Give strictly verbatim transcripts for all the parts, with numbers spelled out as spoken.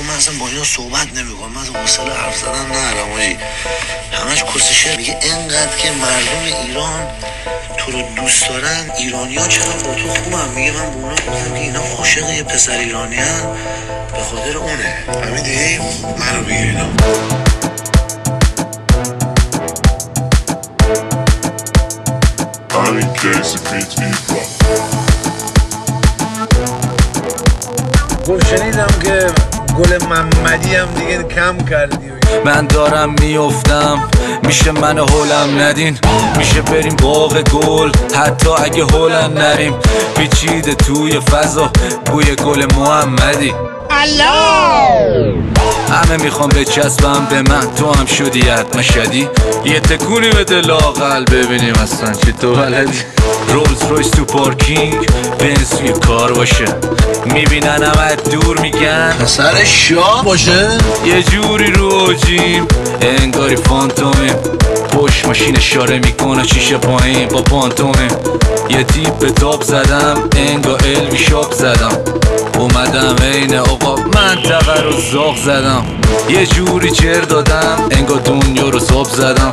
من اصلا با اینا صحبت نمیکنم، من اصلا حوصله حرف زدن ندارم آجی. همش کسشه. میگه انقدر که مردم ایران تو رو دوست دارن، ایرانی‌ها چرا با تو خوبن. میگه من به اونا گفتم که اینا عاشق یه پسر ایرانیان، به خاطر اونه. فهمیدی؟ منو بگیر اینا. گفت شنیدم که گل محمدی هم دیگه کم کردی. من دارم میافتم، میشه من هولم ندین، میشه بریم باغ گل حتی اگه هولم نریم. پیچیده توی فضا بوی گل محمدی. همه میخوام بچسبم به من، تو هم شدی حتما شدی. یه تکونی بده لااقل ببینیم اصلا چه تو بلدی. رولز رویس تو پارکینگ، بنز توی کار باشه، میبینن همه دور میگن پسر شاه باشه. یه جوری رو اوجیم انگاری فانتومیم، پشت ماشین اشاره میکنه شیشه پایین با پانتومیم. یه تیپ به تاپ زدم انگا الوی شاپ زدم، اومدم عین آقا منطقه رو زاغ زدم. یه جوری جر دادم انگا دنیا رو صاب زدم،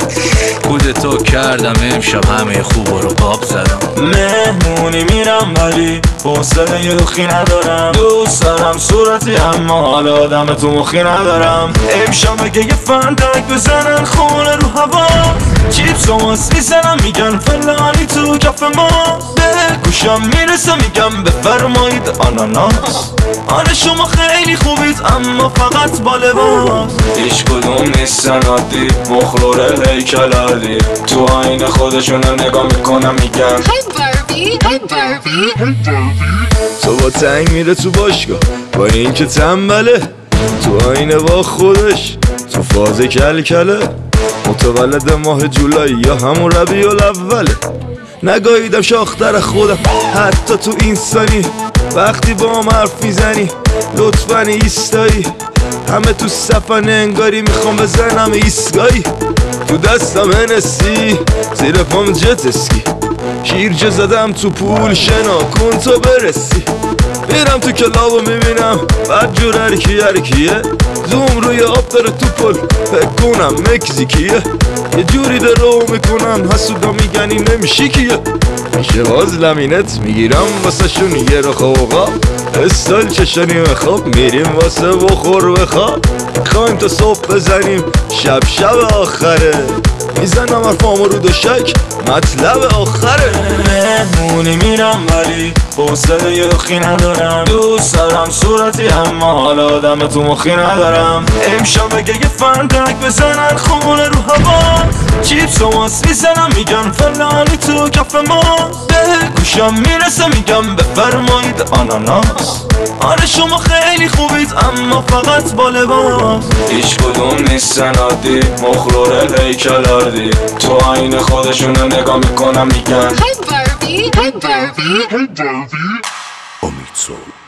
کودتا کردم امشب همه خوبا رو قاب زدم. مهمونی میرم ولی حوصله یه دوخی ندارم، دوست دارم صورتی اما حال آدم تو مخی ندارم. امشب اگه یه فندک بزنن خونه رو هوا، چیپس و ماست میزنم میگن فلانی تو کف ما. به گوشم میرسه میگم بفرمایید آناناس. آره شما خیلی خوبید اما فقط با لباس. هیچ کدوم نیستن عادی، مخلوره هیکل عالی، تو آینه خودشون رو نگاه میکنم میگن Hey Barbie, hey Barbie, hey Barbie. تو با تنگ میره تو باشگاه با این که تنبله، تو آینه با خودش تو فاز کل کله. متولد ماه جولای یا همون ربیع الاوله، نگاهیدم شاختر خودم حتی تو اینستانی. وقتی با هم حرف میزنی لطفاً ایستایی، همه تو صفن انگاری میخوام بزنم ایستگاهی. تو دستم هنسی زیر پام جت اسکی، شیرجه زدم تو پول شنا کن تو برسی. میرم تو کلاب و میبینم بعد جور هرکی هرکیه، زوم روی آب داره تو پل فکر کنم مکزیکیه. یه جوری در رو میکنن حسودا میگن این نمیشی کیه. میشه باز لمینت میگیرم واسه شون یه رو خوقا، استایل چشانی خواب میریم واسه بخور بخواب. خواهیم تا صبح بزنیم شب شب آخره، میزنم حرفامو رو دوشک مطلب آخره. مهمونی میرم ولی حوصله یه دوخی ندارم، دوست دارم صورتی اما حال آدم تو مخی ندارم. امشب اگه یه فندک بزنن خونه رو هوا، چیپس و ماست میزنم میگن فلانی تو کف ما. به گوشم میرسه میگم بفرمایید آناناس. آره شما خیلی خوبید اما فقط با لباس. هیچ کدوم نیستن عادی، مخلوره هیکل عالی، تو آینه خودشون رو نگاه میکنم میگن Hey Barbie, hey Barbie, hey Barbie. امید سو